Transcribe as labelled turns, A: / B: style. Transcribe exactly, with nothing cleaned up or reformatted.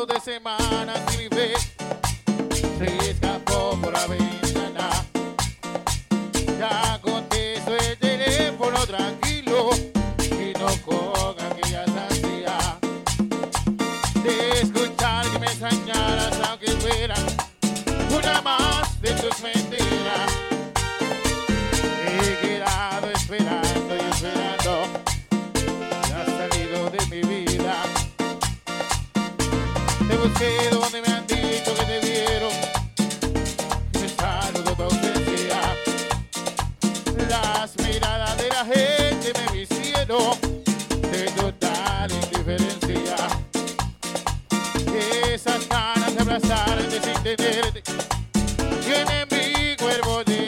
A: pasado de semanas y mi fe se escapó por la ventana. Ya contesto el teléfono tranquilo y no con aquella ansia de escuchar que me extrañaras aunque fuera una más de tus mentiras. He quedado esperando y esperando y has salido de mi vida. Te busqué donde me han dicho que te vieron y me saludo tu ausencia. Las miradas de la gente me hicieron de total indiferencia. Esas ganas de abrazarte sin tenerte tienen mi cuerpo de